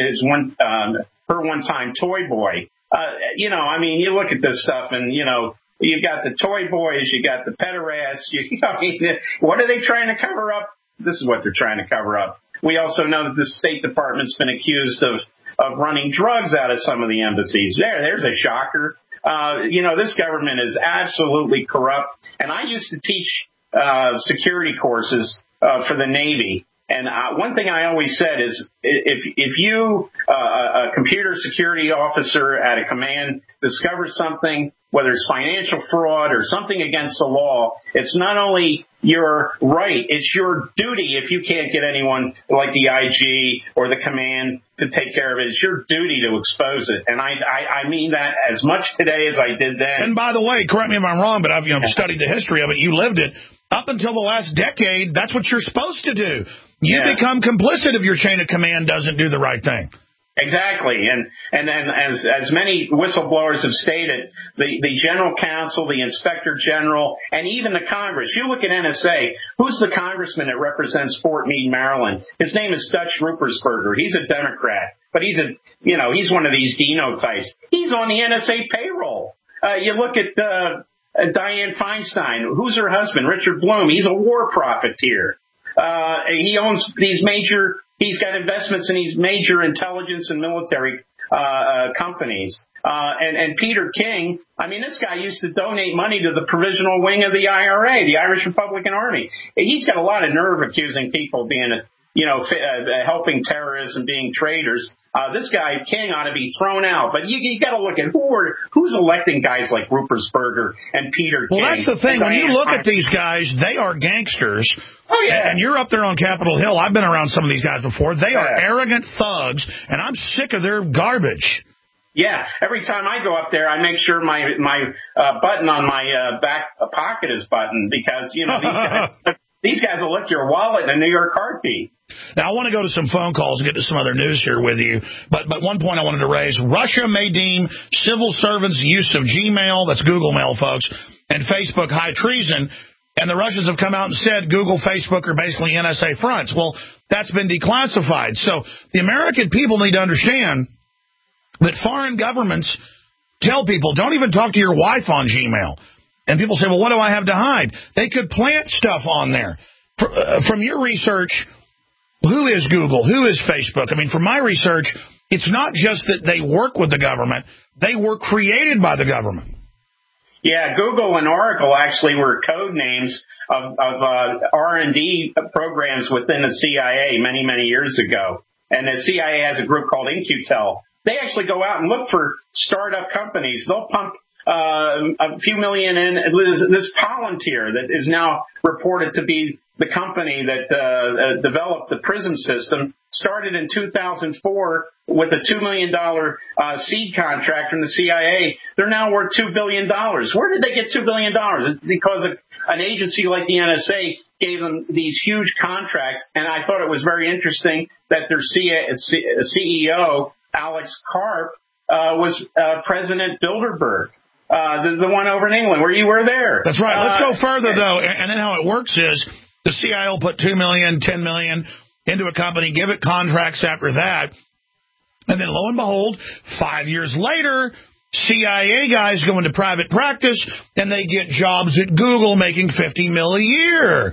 her one-time toy boy. You look at this stuff, and you got the toy boys, you got the pederasts. What are they trying to cover up? This is what they're trying to cover up. We also know that the State Department's been accused of running drugs out of some of the embassies. There's a shocker. This government is absolutely corrupt. And I used to teach security courses for the Navy. And one thing I always said is, if you, a computer security officer at a command, discovers something, whether it's financial fraud or something against the law, it's not only your right, it's your duty. If you can't get anyone like the IG or the command to take care of it, it's your duty to expose it. And I mean that as much today as I did then. And by the way, correct me if I'm wrong, but I've studied the history of it. You lived it. Up until the last decade, that's what you're supposed to do. You become complicit if your chain of command doesn't do the right thing. Exactly. And then as many whistleblowers have stated, the general counsel, the inspector general, and even the Congress. You look at NSA, who's the congressman that represents Fort Meade, Maryland? His name is Dutch Ruppersberger. He's a Democrat, but he's one of these Dino types. He's on the NSA payroll. You look at Dianne Feinstein. Who's her husband? Richard Bloom. He's a war profiteer. He owns he's got investments in these major intelligence and military companies. And Peter King, this guy used to donate money to the provisional wing of the IRA, the Irish Republican Army. He's got a lot of nerve accusing people of being helping terrorists and being traitors. This guy, King, ought to be thrown out. But you got to look at who's electing guys like Ruppersberger and Peter King. Well, that's the thing. When you look at these guys, they are gangsters. Oh, yeah. And you're up there on Capitol Hill. I've been around some of these guys before. They are arrogant thugs, and I'm sick of their garbage. Yeah, every time I go up there, I make sure my button on my back pocket is buttoned because, these guys will lick your wallet in a New York heartbeat. Now, I want to go to some phone calls and get to some other news here with you. But one point I wanted to raise, Russia may deem civil servants' use of Gmail, that's Google Mail, folks, and Facebook high treason. And the Russians have come out and said Google, Facebook are basically NSA fronts. Well, that's been declassified. So the American people need to understand that foreign governments tell people, don't even talk to your wife on Gmail. And people say, well, what do I have to hide? They could plant stuff on there. From your research, who is Google? Who is Facebook? From my research, it's not just that they work with the government. They were created by the government. Yeah, Google and Oracle actually were code names of R&D programs within the CIA many, many years ago. And the CIA has a group called In-Q-Tel. They actually go out and look for startup companies. They'll pump a few million in. This Palantir that is now reported to be the company that developed the PRISM system, started in 2004 with a $2 million seed contract from the CIA. They're now worth $2 billion. Where did they get $2 billion? It's because an agency like the NSA gave them these huge contracts, and I thought it was very interesting that their CEO, Alex Karp, was President Bilderberg. The one over in England, where you were there. That's right. Let's go further, though. And then how it works is the CIA will put $2 million, $10 million into a company, give it contracts after that, and then lo and behold, 5 years later, CIA guys go into private practice, and they get jobs at Google making $50 million a year.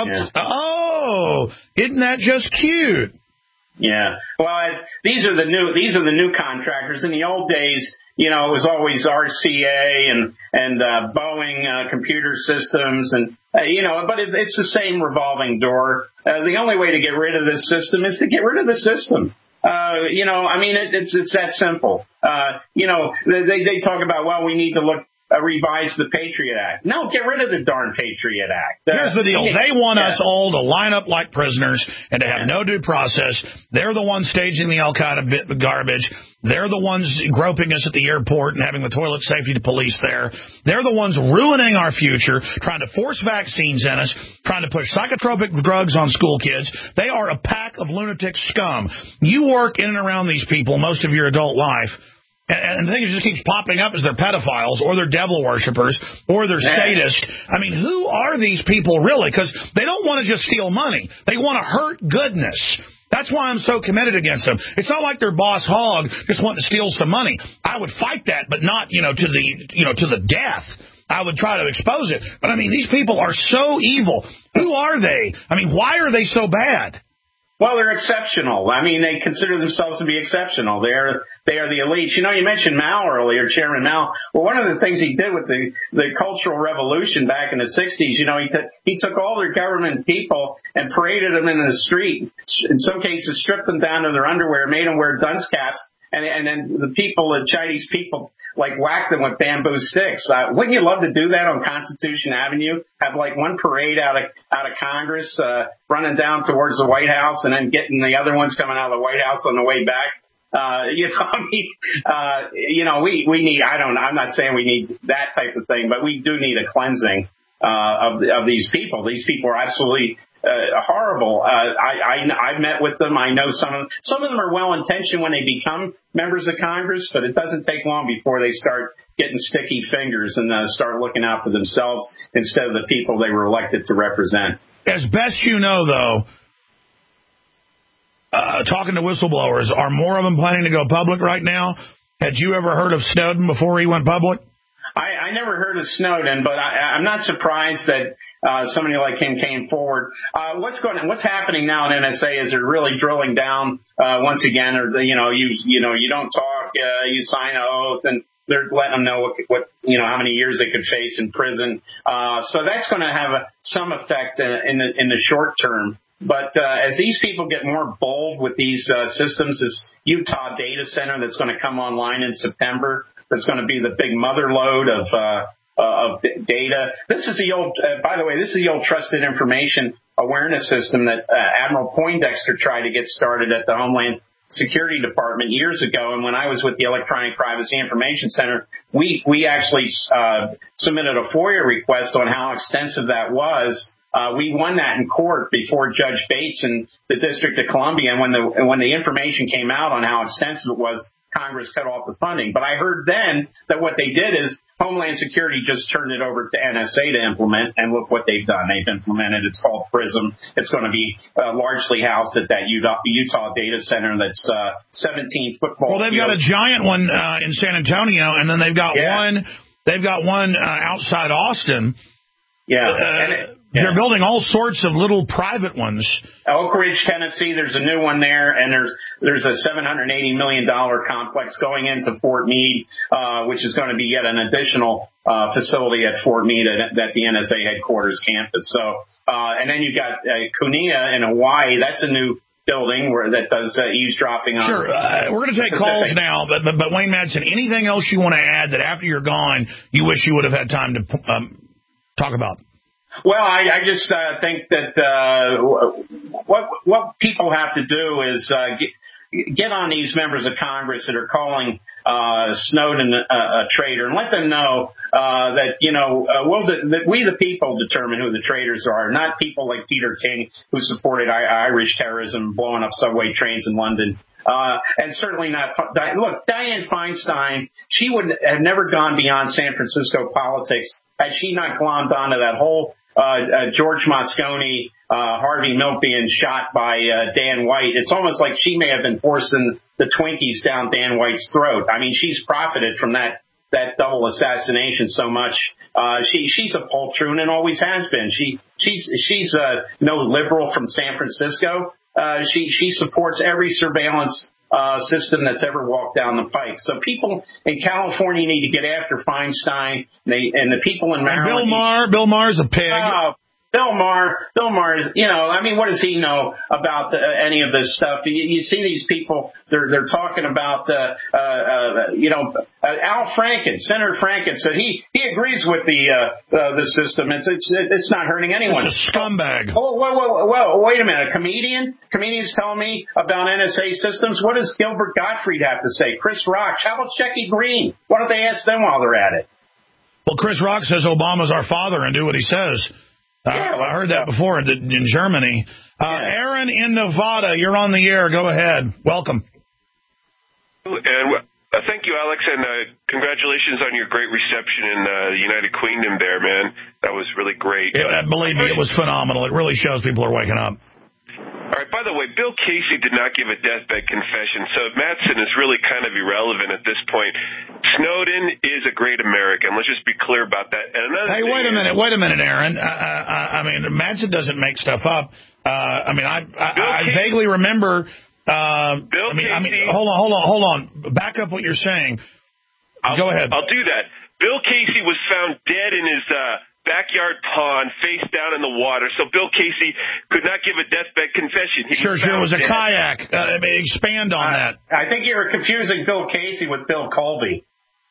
Oh, isn't that just cute? Yeah. Well, these are the new contractors. In the old days, it was always RCA and Boeing Computer Systems, and but it's the same revolving door. The only way to get rid of this system is to get rid of the system. It's that simple. They talk about, well, we need to revise the Patriot Act. No, get rid of the darn Patriot Act. Here's the deal. They want us all to line up like prisoners and to have no due process. They're the ones staging the Al-Qaeda garbage. They're the ones groping us at the airport and having the toilet safety police there. They're the ones ruining our future, trying to force vaccines in us, trying to push psychotropic drugs on school kids. They are a pack of lunatic scum. You work in and around these people most of your adult life. And the thing is, just keeps popping up as they're pedophiles or they're devil worshippers or they're statists. I mean, who are these people really? Because they don't want to just steal money. They want to hurt goodness. That's why I'm so committed against them. It's not like they're boss hog just wanting to steal some money. I would fight that, but not, to the death. I would try to expose it. But I mean, these people are so evil. Who are they? I mean, why are they so bad? Well, they're exceptional. I mean, they consider themselves to be exceptional. They are the elite. You mentioned Mao earlier, Chairman Mao. Well, one of the things he did with the Cultural Revolution back in the 60s, he took all their government people and paraded them in the street. In some cases, stripped them down to their underwear, made them wear dunce caps, and then the Chinese people, whacked them with bamboo sticks. Wouldn't you love to do that on Constitution Avenue? Have one parade out of Congress, running down towards the White House, and then getting the other ones coming out of the White House on the way back. We need. I'm not saying we need that type of thing, but we do need a cleansing of these people. These people are absolutely horrible. I've met with them. I know some of them are well intentioned when they become members of Congress, but it doesn't take long before they start getting sticky fingers and start looking out for themselves instead of the people they were elected to represent. As best you know, though, talking to whistleblowers, are more of them planning to go public right now? Had you ever heard of Snowden before he went public? I never heard of Snowden, but I'm not surprised that somebody like him came forward. What's happening now in NSA is they're really drilling down once again, or you don't talk, you sign an oath, and they're letting them know what how many years they could face in prison. So that's going to have some effect in the short term. But as these people get more bold with these systems, this Utah data center that's going to come online in September, that's going to be the big mother lode of data. This is the old, by the way, this is the old trusted information awareness system that Admiral Poindexter tried to get started at the Homeland Security Department years ago. And when I was with the Electronic Privacy Information Center, we actually submitted a FOIA request on how extensive that was. We won that in court before Judge Bates in the District of Columbia. And when the information came out on how extensive it was, Congress cut off the funding. But I heard then that what they did is Homeland Security just turned it over to NSA to implement, and look what they've done. They've implemented. It's called PRISM. It's going to be largely housed at that Utah data center that's 17 football. Well, they've got a giant one in San Antonio, and then they've got one. They've got one outside Austin. They're building all sorts of little private ones. Oak Ridge, Tennessee, there's a new one there, and there's a $780 million complex going into Fort Meade, which is going to be yet an additional facility at Fort Meade at the NSA headquarters campus. So, and then you've got Kunia in Hawaii. That's a new building that does eavesdropping on. Sure. We're going to take calls now, but Wayne Madsen, anything else you want to add that after you're gone you wish you would have had time to talk about? Well, I just think that what people have to do is get on these members of Congress that are calling Snowden a traitor, and let them know that that we the people determine who the traitors are, not people like Peter King who supported Irish terrorism, blowing up subway trains in London. And certainly not. Look, Dianne Feinstein, she would have never gone beyond San Francisco politics had she not glommed onto that whole George Moscone, Harvey Milk being shot by Dan White. It's almost like she may have been forcing the Twinkies down Dan White's throat. I mean, she's profited from that double assassination so much. She's a poltroon and always has been. She's no liberal from San Francisco. She supports every surveillance system that's ever walked down the pike. So people in California need to get after Feinstein, and the people in Maryland. Bill Maher's a pig. Bill Maher is, what does he know about any of this stuff? You see these people, they're talking about, Al Franken, Senator Franken said he agrees with the system. It's not hurting anyone. It's a scumbag. Well, wait a minute. Comedians telling me about NSA systems. What does Gilbert Gottfried have to say? Chris Rock. How about Shecky Green? Why don't they ask them while they're at it? Well, Chris Rock says Obama's our father and do what he says. I heard that before in Germany. Aaron in Nevada, you're on the air. Go ahead. Welcome. And Thank you, Alex, and congratulations on your great reception in the United Kingdom there, man. That was really great. Believe me, it was phenomenal. It really shows people are waking up. All right, by the way, Bill Casey did not give a deathbed confession, so Mattson is really kind of irrelevant at this point. Snowden is a great American. Let's just be clear about that. And hey, wait a minute, Aaron. I mean, Mattson doesn't make stuff up. I vaguely remember... hold on. Back up what you're saying. Go ahead. I'll do that. Bill Casey was found dead in his backyard pond, face down in the water. So Bill Casey could not give a deathbed confession. Sure, it was a kayak. Expand on that. I think you were confusing Bill Casey with Bill Colby.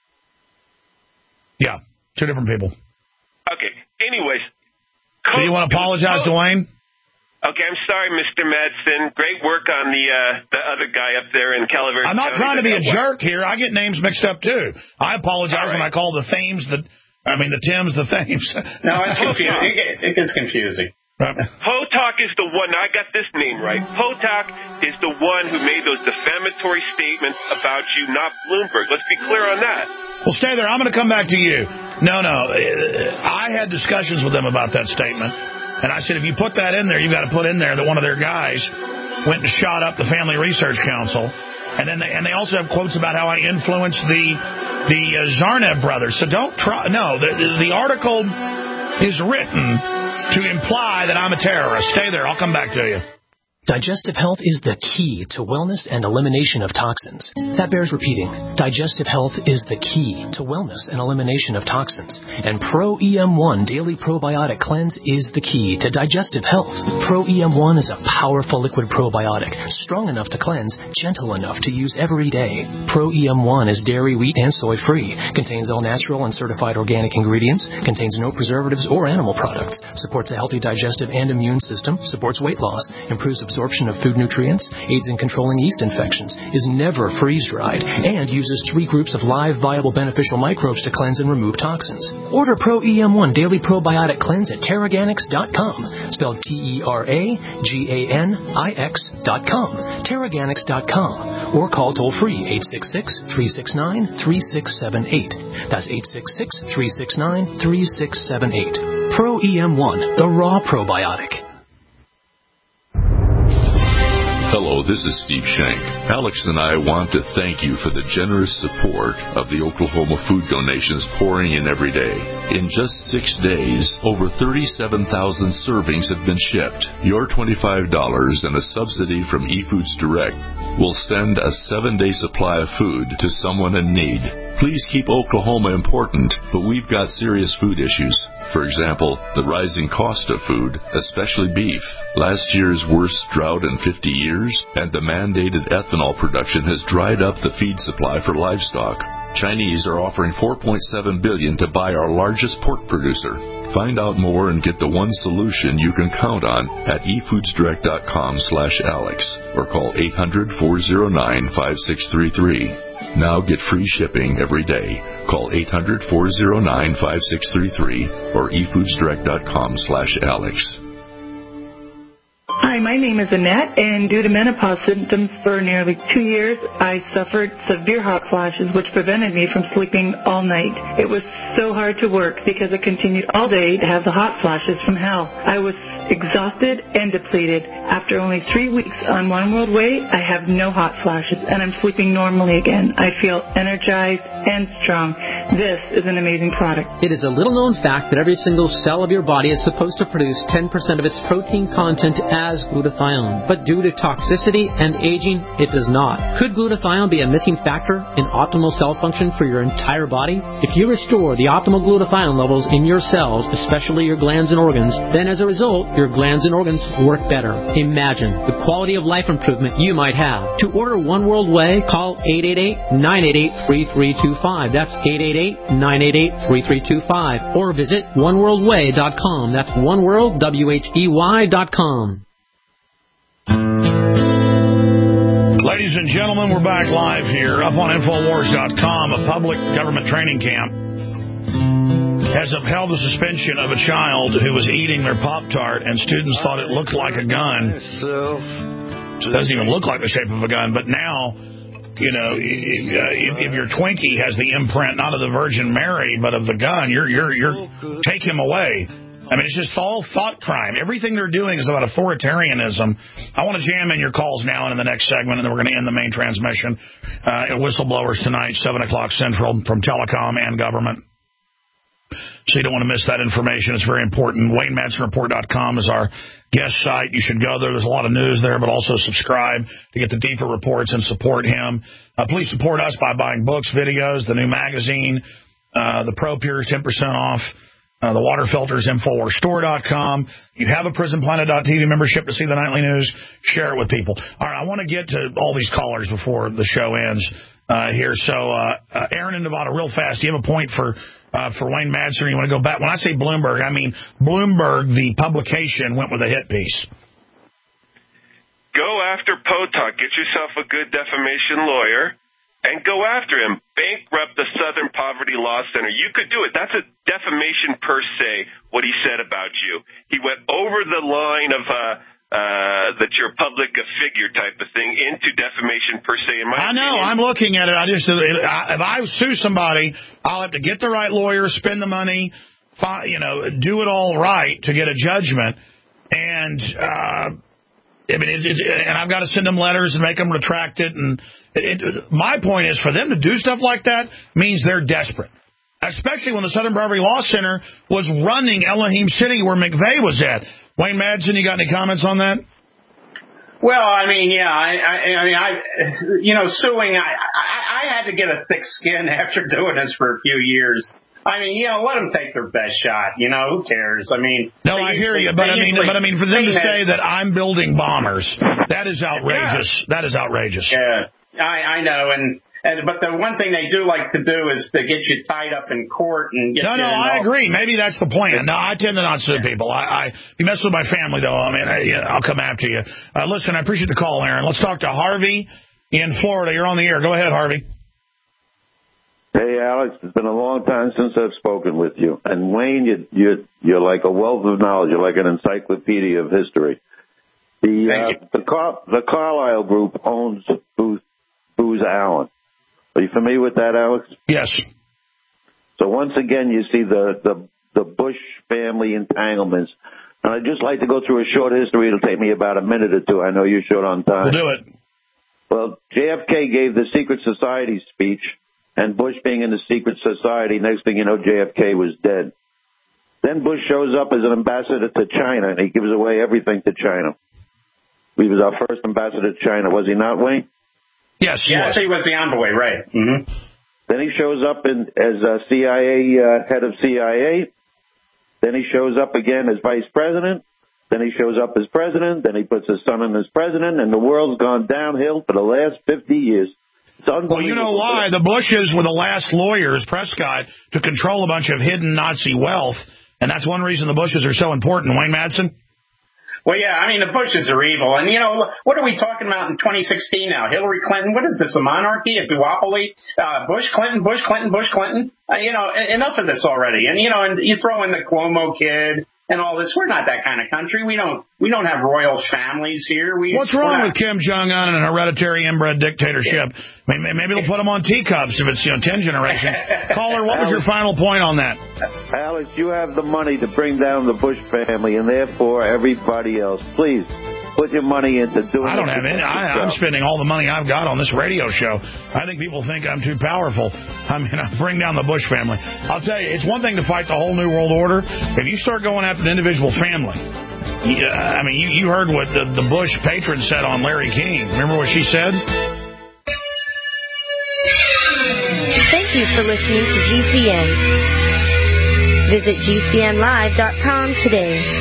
Yeah, two different people. Okay. Anyways. So you want to apologize to Wayne? Okay, I'm sorry, Mr. Mattson. Great work on the other guy up there in Calaveras. I'm not trying to be a jerk here. I get names mixed up, too. I apologize when I call the Thames the Tims the Thames. No, it's confusing. It gets confusing. Potok is the one. Now I got this name right. Potok is the one who made those defamatory statements about you, not Bloomberg. Let's be clear on that. Well, stay there. I'm going to come back to you. No. I had discussions with them about that statement. And I said, if you put that in there, you've got to put in there that one of their guys went and shot up the Family Research Council. And then they also have quotes about how I influenced the Zarnev brothers. So don't try. No, the article is written to imply that I'm a terrorist. Stay there. I'll come back to you. Digestive health is the key to wellness and elimination of toxins. That bears repeating. Digestive health is the key to wellness and elimination of toxins. And Pro-EM1 Daily Probiotic Cleanse is the key to digestive health. Pro-EM1 is a powerful liquid probiotic, strong enough to cleanse, gentle enough to use every day. Pro-EM1 is dairy, wheat, and soy-free, contains all natural and certified organic ingredients, contains no preservatives or animal products, supports a healthy digestive and immune system, supports weight loss, improves absorption of food nutrients, aids in controlling yeast infections, is never freeze-dried, and uses 3 groups of live, viable, beneficial microbes to cleanse and remove toxins. Order Pro-EM1 Daily Probiotic Cleanse at Teraganix.com, spelled Teraganix.com, Teraganix.com, or call toll-free 866-369-3678. That's 866-369-3678. Pro-EM1, the raw probiotic. Hello, this is Steve Shank. Alex and I want to thank you for the generous support of the Oklahoma food donations pouring in every day. In just 6 days, over 37,000 servings have been shipped. Your $25 and a subsidy from eFoods Direct will send a 7-day supply of food to someone in need. Please keep Oklahoma important, but we've got serious food issues. For example, the rising cost of food, especially beef, last year's worst drought in 50 years, and the mandated ethanol production has dried up the feed supply for livestock. Chinese are offering $4.7 billion to buy our largest pork producer. Find out more and get the one solution you can count on at efoodsdirect.com/Alex or call 800-409-5633. Now get free shipping every day. Call 800-409-5633 or efoodsdirect.com/Alex. Hi, my name is Annette, and due to menopause symptoms for nearly 2 years, I suffered severe hot flashes, which prevented me from sleeping all night. It was so hard to work because I continued all day to have the hot flashes from hell. I was exhausted and depleted. After only 3 weeks on One World Way, I have no hot flashes, and I'm sleeping normally again. I feel energized and strong. This is an amazing product. It is a little-known fact that every single cell of your body is supposed to produce 10% of its protein content as glutathione. But due to toxicity and aging, it does not. Could glutathione be a missing factor in optimal cell function for your entire body? If you restore the optimal glutathione levels in your cells, especially your glands and organs, then as a result, your glands and organs work better. Imagine the quality of life improvement you might have. To order One World Way, call 888-988-3325. That's 888-988-3325. Or visit oneworldway.com. That's oneworldwhey.com. Ladies and gentlemen, we're back live here up on Infowars.com. A public government training camp has upheld the suspension of a child who was eating their Pop-Tart, and students thought it looked like a gun. It doesn't even look like the shape of a gun, but now you know, if your Twinkie has the imprint not of the Virgin Mary but of the gun, you're take him away. I mean, it's just all thought crime. Everything they're doing is about authoritarianism. I want to jam in your calls now and in the next segment, and then we're going to end the main transmission. Whistleblowers tonight, 7 o'clock Central, from telecom and government. So you don't want to miss that information. It's very important. WayneMadsonReport.com is our guest site. You should go there. There's a lot of news there, but also subscribe to get the deeper reports and support him. Please support us by buying books, videos, the new magazine, the Pro Pure is 10% off. The water filters, InfoWarsStore.com. You have a PrisonPlanet.tv membership to see the nightly news. Share it with people. All right, I want to get to all these callers before the show ends here. So, Aaron in Nevada, real fast. Do you have a point for Wayne Madsen? Or you want to go back? When I say Bloomberg, I mean Bloomberg, the publication, went with a hit piece. Go after Potok. Get yourself a good defamation lawyer. And go after him. Bankrupt the Southern Poverty Law Center. You could do it. That's a defamation per se, what he said about you. He went over the line of that you're a public figure type of thing into defamation per se. I know. I'm looking at it. If I sue somebody, I'll have to get the right lawyer, spend the money, do it all right to get a judgment. And and I've got to send them letters and make them retract it. And my point is, for them to do stuff like that means they're desperate, especially when the Southern Poverty Law Center was running Elohim City where McVeigh was at. Wayne Madsen, you got any comments on that? Well, I mean, yeah, suing, I had to get a thick skin after doing this for a few years. I mean, let them take their best shot. Who cares? I mean, no, I hear you, but I mean, for them to say that I'm building bombers, that is outrageous. Yeah. That is outrageous. Yeah, I know, but the one thing they do like to do is to get you tied up in court and get. No, I agree. Maybe that's the plan. No, I tend to not sue people. You mess with my family, though. I mean, I'll come after you. Listen, I appreciate the call, Aaron. Let's talk to Harvey in Florida. You're on the air. Go ahead, Harvey. Hey, Alex, it's been a long time since I've spoken with you. And, Wayne, you're like a wealth of knowledge. You're like an encyclopedia of history. The Carlyle Group owns Booz Allen. Are you familiar with that, Alex? Yes. So once again, you see the Bush family entanglements. And I'd just like to go through a short history. It'll take me about a minute or two. I know you're short on time. We'll do it. Well, JFK gave the Secret Society speech. And Bush being in the secret society, next thing you know, JFK was dead. Then Bush shows up as an ambassador to China, and he gives away everything to China. He was our first ambassador to China, was he not, Wayne? Yes, he was the envoy, right. Mm-hmm. Then he shows up as CIA head of CIA. Then he shows up again as vice president. Then he shows up as president. Then he puts his son in as president, and the world's gone downhill for the last 50 years. Well, you know why. The Bushes were the last lawyers, Prescott, to control a bunch of hidden Nazi wealth, and that's one reason the Bushes are so important. Wayne Madsen? Well, yeah, I mean, the Bushes are evil. And, what are we talking about in 2016 now? Hillary Clinton? What is this, a monarchy, a duopoly? Bush, Clinton, Bush, Clinton, Bush, Clinton? Enough of this already. And, and you throw in the Cuomo kid and all this. We're not that kind of country. We don't have royal families here. What's wrong with Kim Jong-un and an hereditary inbred dictatorship? I mean, maybe they'll put them on teacups if it's 10 generations. Caller, what was your final point on that? Alex, you have the money to bring down the Bush family and therefore everybody else. Please put your money into doing. I don't have any. I'm spending all the money I've got on this radio show. I think people think I'm too powerful. I mean, I bring down the Bush family. I'll tell you, it's one thing to fight the whole New World Order. If you start going after the individual family, I mean, you heard what the Bush patron said on Larry King. Remember what she said? Thank you for listening to GCN. Visit GCNlive.com today.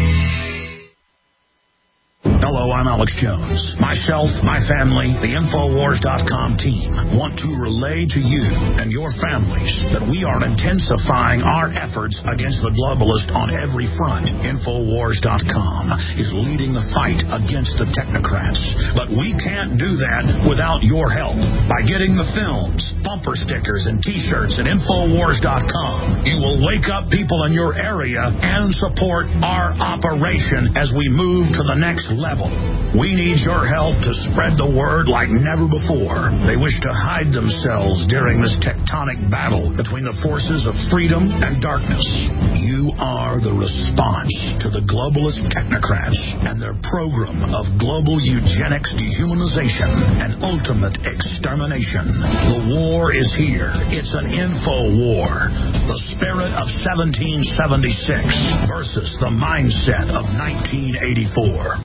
Hello, I'm Alex Jones. Myself, my family, the Infowars.com team want to relay to you and your families that we are intensifying our efforts against the globalist on every front. Infowars.com is leading the fight against the technocrats. But we can't do that without your help. By getting the films, bumper stickers, and T-shirts at Infowars.com, you will wake up people in your area and support our operation as we move to the next level. level. We need your help to spread the word like never before. They wish to hide themselves during this tectonic battle between the forces of freedom and darkness. You are the response to the globalist technocrats and their program of global eugenics, dehumanization, and ultimate extermination. The war is here. It's an info war. The spirit of 1776 versus the mindset of 1984.